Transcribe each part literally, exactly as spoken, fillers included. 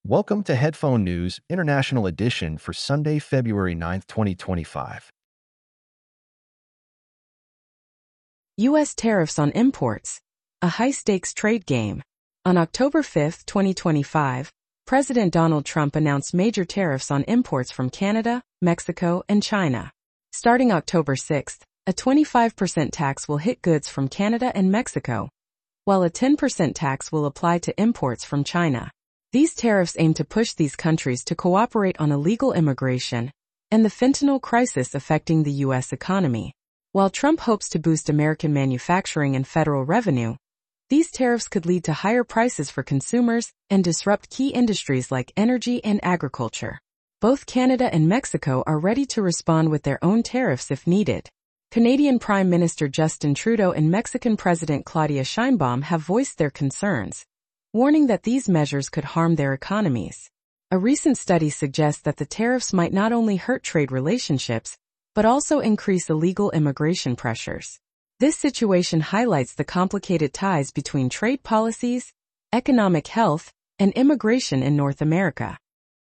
Welcome to Headphone News International Edition for Sunday, February ninth, twenty twenty-five. U S tariffs on imports, a high-stakes trade game. On October fifth, twenty twenty-five, President Donald Trump announced major tariffs on imports from Canada, Mexico, and China. Starting October sixth, a twenty-five percent tax will hit goods from Canada and Mexico, while a ten percent tax will apply to imports from China. These tariffs aim to push these countries to cooperate on illegal immigration and the fentanyl crisis affecting the U S economy. While Trump hopes to boost American manufacturing and federal revenue, these tariffs could lead to higher prices for consumers and disrupt key industries like energy and agriculture. Both Canada and Mexico are ready to respond with their own tariffs if needed. Canadian Prime Minister Justin Trudeau and Mexican President Claudia Sheinbaum have voiced their concerns, warning that these measures could harm their economies. A recent study suggests that the tariffs might not only hurt trade relationships, but also increase illegal immigration pressures. This situation highlights the complicated ties between trade policies, economic health, and immigration in North America.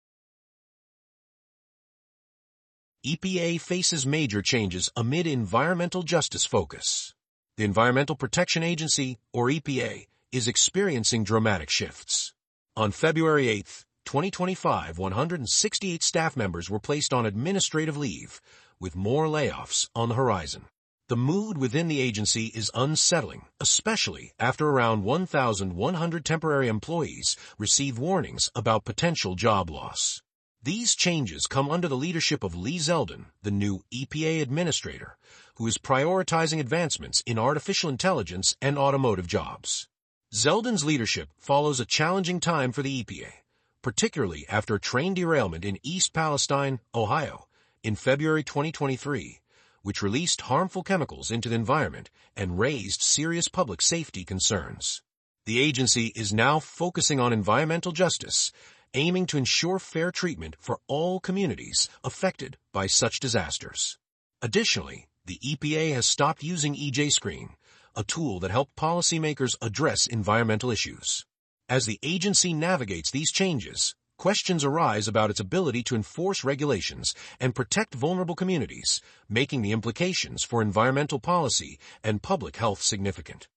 E P A faces major changes amid environmental justice focus. The Environmental Protection Agency, or E P A, is experiencing dramatic shifts. On February eighth, twenty twenty-five, one hundred sixty-eight staff members were placed on administrative leave, with more layoffs on the horizon. The mood within the agency is unsettling, especially after around one thousand one hundred temporary employees received warnings about potential job loss. These changes come under the leadership of Lee Zeldin, the new E P A administrator, who is prioritizing advancements in artificial intelligence and automotive jobs. Zeldin's leadership follows a challenging time for the E P A, particularly after a train derailment in East Palestine, Ohio, in February twenty twenty-three, which released harmful chemicals into the environment and raised serious public safety concerns. The agency is now focusing on environmental justice, aiming to ensure fair treatment for all communities affected by such disasters. Additionally, the E P A has stopped using E J Screen, a tool that helped policymakers address environmental issues. As the agency navigates these changes, questions arise about its ability to enforce regulations and protect vulnerable communities, making the implications for environmental policy and public health significant.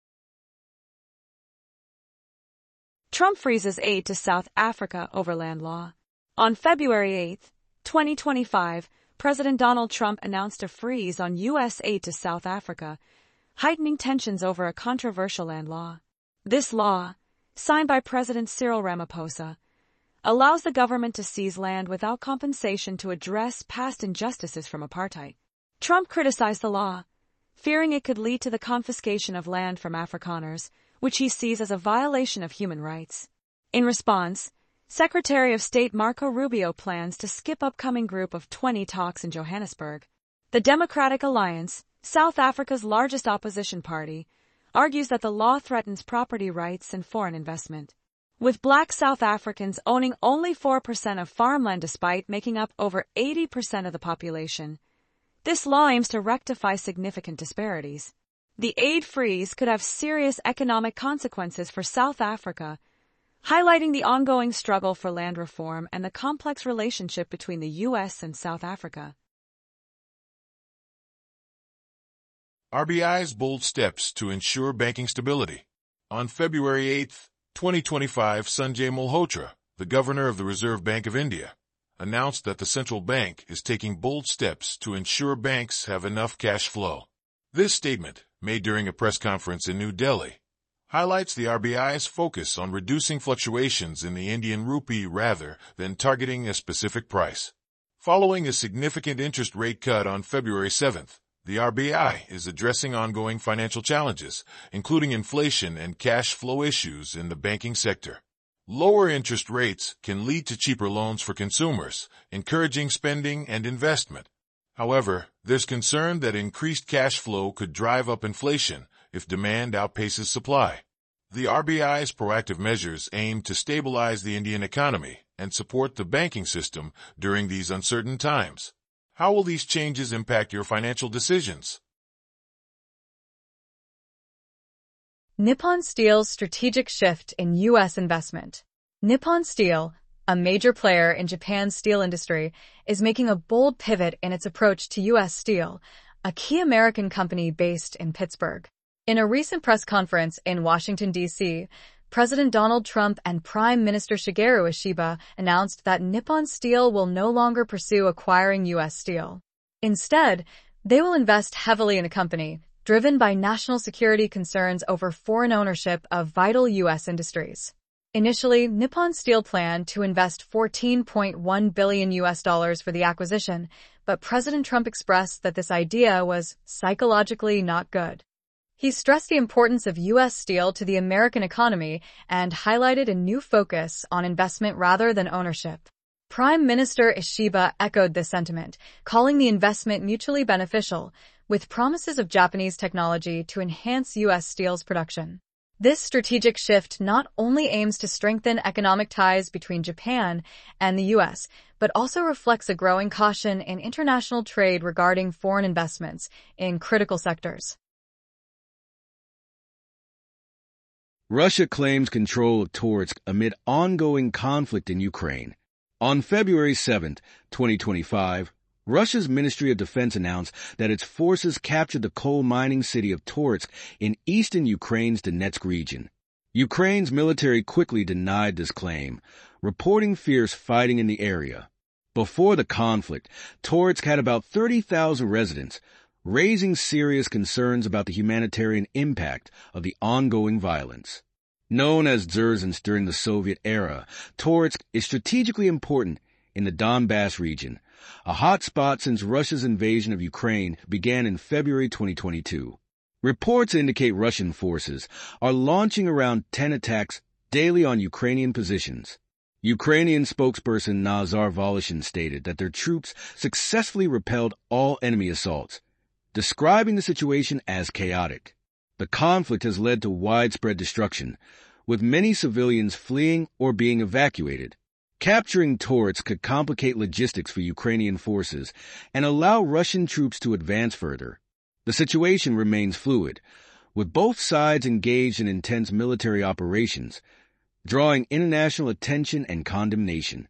Trump freezes aid to South Africa over land law. On February eighth, twenty twenty-five, President Donald Trump announced a freeze on U S aid to South Africa, heightening tensions over a controversial land law. This law, signed by President Cyril Ramaphosa, allows the government to seize land without compensation to address past injustices from apartheid. Trump criticized the law, fearing it could lead to the confiscation of land from Afrikaners, which he sees as a violation of human rights. In response, Secretary of State Marco Rubio plans to skip upcoming Group of twenty talks in Johannesburg. The Democratic Alliance, South Africa's largest opposition party, argues that the law threatens property rights and foreign investment. With black South Africans owning only four percent of farmland despite making up over eighty percent of the population, this law aims to rectify significant disparities. The aid freeze could have serious economic consequences for South Africa, highlighting the ongoing struggle for land reform and the complex relationship between the U S and South Africa. R B I's bold steps to ensure banking stability. On February eighth, twenty twenty-five, Sanjay Malhotra, the governor of the Reserve Bank of India, announced that the central bank is taking bold steps to ensure banks have enough cash flow. This statement, made during a press conference in New Delhi, highlights the R B I's focus on reducing fluctuations in the Indian rupee rather than targeting a specific price. Following a significant interest rate cut on February seventh, the R B I is addressing ongoing financial challenges, including inflation and cash flow issues in the banking sector. Lower interest rates can lead to cheaper loans for consumers, encouraging spending and investment. However, there's concern that increased cash flow could drive up inflation if demand outpaces supply. The R B I's proactive measures aim to stabilize the Indian economy and support the banking system during these uncertain times. How will these changes impact your financial decisions? Nippon Steel's strategic shift in U S investment. Nippon Steel, a major player in Japan's steel industry, is making a bold pivot in its approach to U S Steel, a key American company based in Pittsburgh. In a recent press conference in Washington, D C, President Donald Trump and Prime Minister Shigeru Ishiba announced that Nippon Steel will no longer pursue acquiring U S steel. Instead, they will invest heavily in the company, driven by national security concerns over foreign ownership of vital U S industries. Initially, Nippon Steel planned to invest fourteen point one billion U S dollars for the acquisition, but President Trump expressed that this idea was psychologically not good. He stressed the importance of U S steel to the American economy and highlighted a new focus on investment rather than ownership. Prime Minister Ishiba echoed this sentiment, calling the investment mutually beneficial, with promises of Japanese technology to enhance U S steel's production. This strategic shift not only aims to strengthen economic ties between Japan and the U S, but also reflects a growing caution in international trade regarding foreign investments in critical sectors. Russia claims control of Toretsk amid ongoing conflict in Ukraine. On February seventh, twenty twenty-five, Russia's Ministry of Defense announced that its forces captured the coal mining city of Toretsk in eastern Ukraine's Donetsk region. Ukraine's military quickly denied this claim, reporting fierce fighting in the area. Before the conflict, Toretsk had about thirty thousand residents, raising serious concerns about the humanitarian impact of the ongoing violence. Known as Dzerzhinsk during the Soviet era, Toretsk is strategically important in the Donbass region, a hot spot since Russia's invasion of Ukraine began in February twenty twenty-two. Reports indicate Russian forces are launching around ten attacks daily on Ukrainian positions. Ukrainian spokesperson Nazar Voloshin stated that their troops successfully repelled all enemy assaults, describing the situation as chaotic. The conflict has led to widespread destruction, with many civilians fleeing or being evacuated. Capturing Toretsk could complicate logistics for Ukrainian forces and allow Russian troops to advance further. The situation remains fluid, with both sides engaged in intense military operations, drawing international attention and condemnation.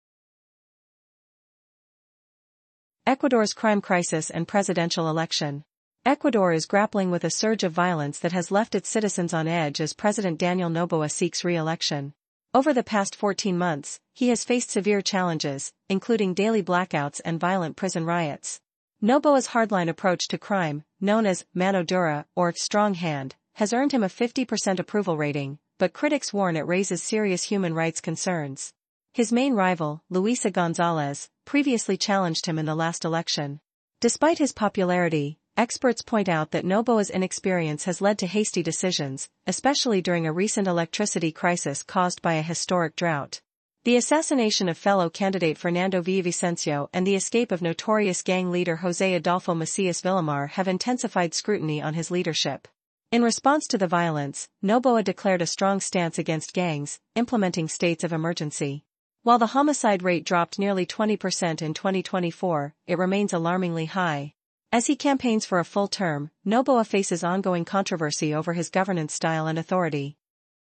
Ecuador's crime crisis and presidential election. Ecuador is grappling with a surge of violence that has left its citizens on edge as President Daniel Noboa seeks re-election. Over the past fourteen months, he has faced severe challenges, including daily blackouts and violent prison riots. Noboa's hardline approach to crime, known as mano dura or strong hand, has earned him a fifty percent approval rating, but critics warn it raises serious human rights concerns. His main rival, Luisa González, previously challenged him in the last election. Despite his popularity, experts point out that Noboa's inexperience has led to hasty decisions, especially during a recent electricity crisis caused by a historic drought. The assassination of fellow candidate Fernando Villavicencio and the escape of notorious gang leader José Adolfo Macias Villamar have intensified scrutiny on his leadership. In response to the violence, Noboa declared a strong stance against gangs, implementing states of emergency. While the homicide rate dropped nearly twenty percent in twenty twenty-four, it remains alarmingly high. As he campaigns for a full term, Noboa faces ongoing controversy over his governance style and authority.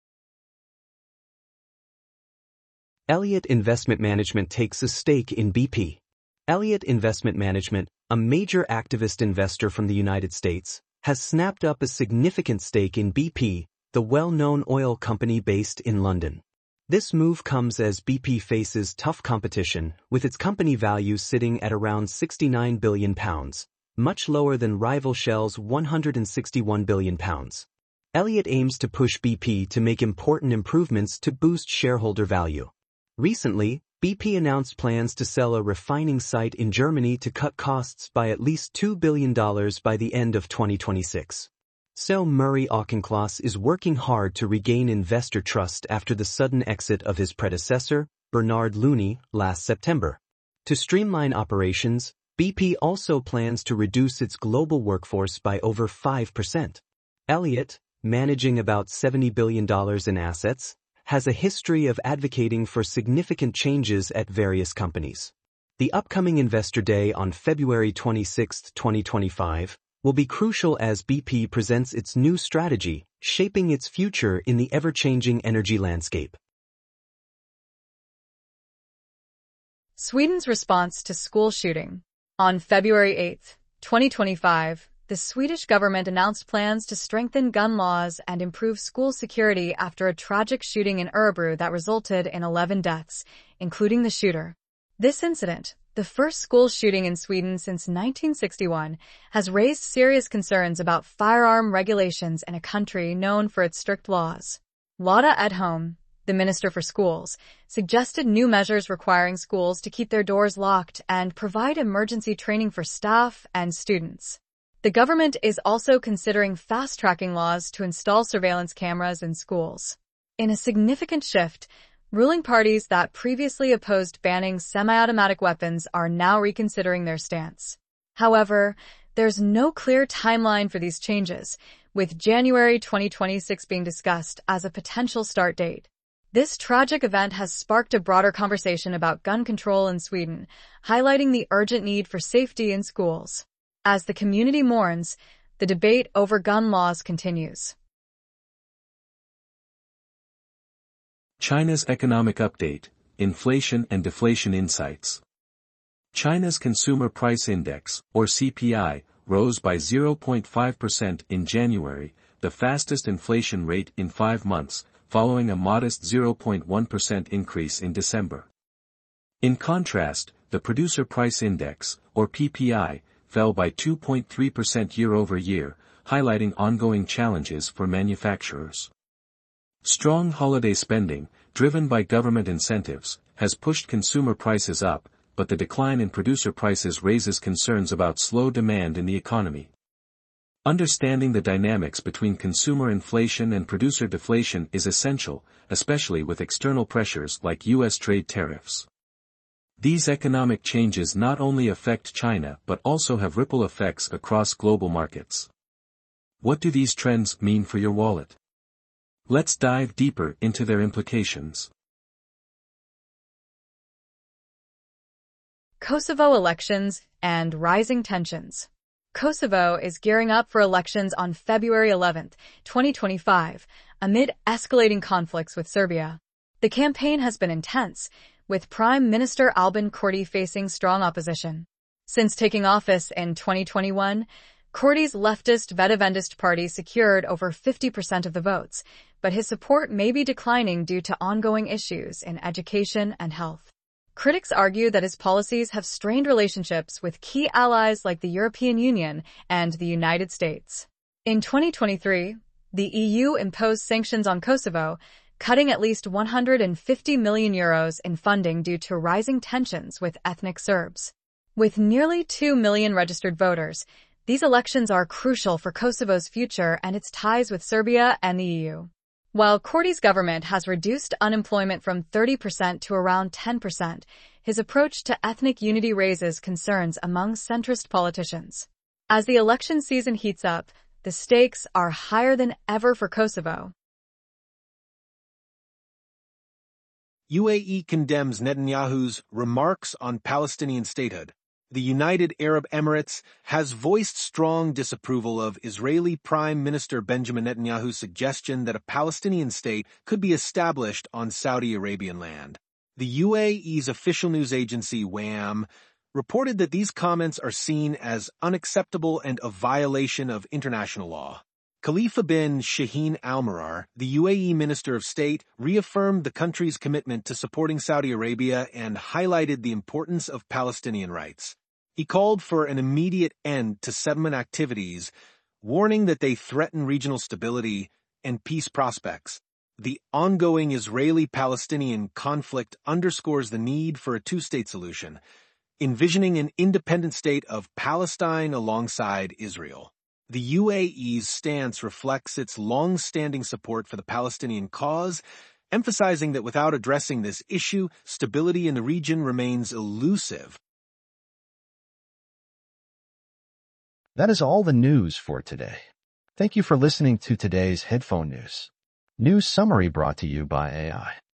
Elliott Investment Management takes a stake in B P. Elliott Investment Management, a major activist investor from the United States, has snapped up a significant stake in B P, the well-known oil company based in London. This move comes as B P faces tough competition, with its company value sitting at around sixty-nine billion pounds. Much lower than rival Shell's one hundred sixty-one billion pounds. Elliott aims to push B P to make important improvements to boost shareholder value. Recently, B P announced plans to sell a refining site in Germany to cut costs by at least two billion dollars by the end of twenty twenty-six. So Murray Auchincloss is working hard to regain investor trust after the sudden exit of his predecessor, Bernard Looney, last September. To streamline operations, B P also plans to reduce its global workforce by over five percent. Elliott, managing about seventy billion dollars in assets, has a history of advocating for significant changes at various companies. The upcoming Investor Day on February twenty-sixth, twenty twenty-five, will be crucial as B P presents its new strategy, shaping its future in the ever-changing energy landscape. Sweden's response to school shooting. On February eighth, twenty twenty-five, the Swedish government announced plans to strengthen gun laws and improve school security after a tragic shooting in Örebro that resulted in eleven deaths, including the shooter. This incident, the first school shooting in Sweden since nineteen sixty-one, has raised serious concerns about firearm regulations in a country known for its strict laws. Lotta Edholm, the Minister for Schools, suggested new measures requiring schools to keep their doors locked and provide emergency training for staff and students. The government is also considering fast-tracking laws to install surveillance cameras in schools. In a significant shift, ruling parties that previously opposed banning semi-automatic weapons are now reconsidering their stance. However, there's no clear timeline for these changes, with January twenty twenty-six being discussed as a potential start date. This tragic event has sparked a broader conversation about gun control in Sweden, highlighting the urgent need for safety in schools. As the community mourns, the debate over gun laws continues. China's Economic Update, Inflation and Deflation Insights. China's Consumer Price Index, or C P I, rose by zero point five percent in January, the fastest inflation rate in five months, following a modest zero point one percent increase in December. In contrast, the Producer Price Index, or P P I, fell by two point three percent year-over-year, highlighting ongoing challenges for manufacturers. Strong holiday spending, driven by government incentives, has pushed consumer prices up, but the decline in producer prices raises concerns about slow demand in the economy. Understanding the dynamics between consumer inflation and producer deflation is essential, especially with external pressures like U S trade tariffs. These economic changes not only affect China but also have ripple effects across global markets. What do these trends mean for your wallet? Let's dive deeper into their implications. Kosovo elections and rising tensions. Kosovo is gearing up for elections on February eleventh, twenty twenty-five, amid escalating conflicts with Serbia. The campaign has been intense, with Prime Minister Albin Kurti facing strong opposition. Since taking office in twenty twenty-one, Kurti's leftist Vedavendist party secured over fifty percent of the votes, but his support may be declining due to ongoing issues in education and health. Critics argue that his policies have strained relationships with key allies like the European Union and the United States. In twenty twenty-three, the E U imposed sanctions on Kosovo, cutting at least one hundred fifty million euros in funding due to rising tensions with ethnic Serbs. With nearly two million registered voters, these elections are crucial for Kosovo's future and its ties with Serbia and the E U. While Kurti's government has reduced unemployment from thirty percent to around ten percent, his approach to ethnic unity raises concerns among centrist politicians. As the election season heats up, the stakes are higher than ever for Kosovo. U A E condemns Netanyahu's remarks on Palestinian statehood. The United Arab Emirates has voiced strong disapproval of Israeli Prime Minister Benjamin Netanyahu's suggestion that a Palestinian state could be established on Saudi Arabian land. The U A E's official news agency, W A M, reported that these comments are seen as unacceptable and a violation of international law. Khalifa bin Shaheen Al-Marar, the U A E Minister of State, reaffirmed the country's commitment to supporting Saudi Arabia and highlighted the importance of Palestinian rights. He called for an immediate end to settlement activities, warning that they threaten regional stability and peace prospects. The ongoing Israeli-Palestinian conflict underscores the need for a two-state solution, envisioning an independent state of Palestine alongside Israel. The U A E's stance reflects its long-standing support for the Palestinian cause, emphasizing that without addressing this issue, stability in the region remains elusive. That is all the news for today. Thank you for listening to today's Headphone News. News summary brought to you by A I.